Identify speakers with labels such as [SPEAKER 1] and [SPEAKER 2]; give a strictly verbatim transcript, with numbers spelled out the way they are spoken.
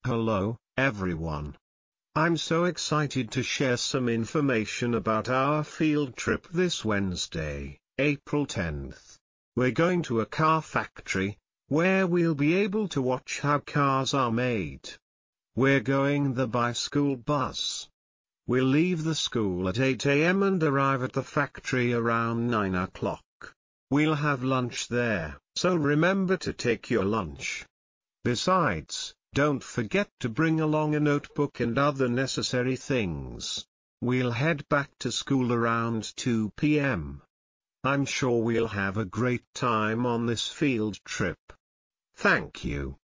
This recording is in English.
[SPEAKER 1] Hello, everyone. I'm so excited to share some information about our field trip this Wednesday, April tenth. We're going to a car factory, where we'll be able to watch how cars are made. We're going the by school bus. We'll leave the school at eight A M and arrive at the factory around nine o'clock. We'll have lunch there, so remember to take your lunch. Besides, don't forget to bring along a notebook and other necessary things. We'll head back to school around two P M I'm sure we'll have a great time on this field trip. Thank you.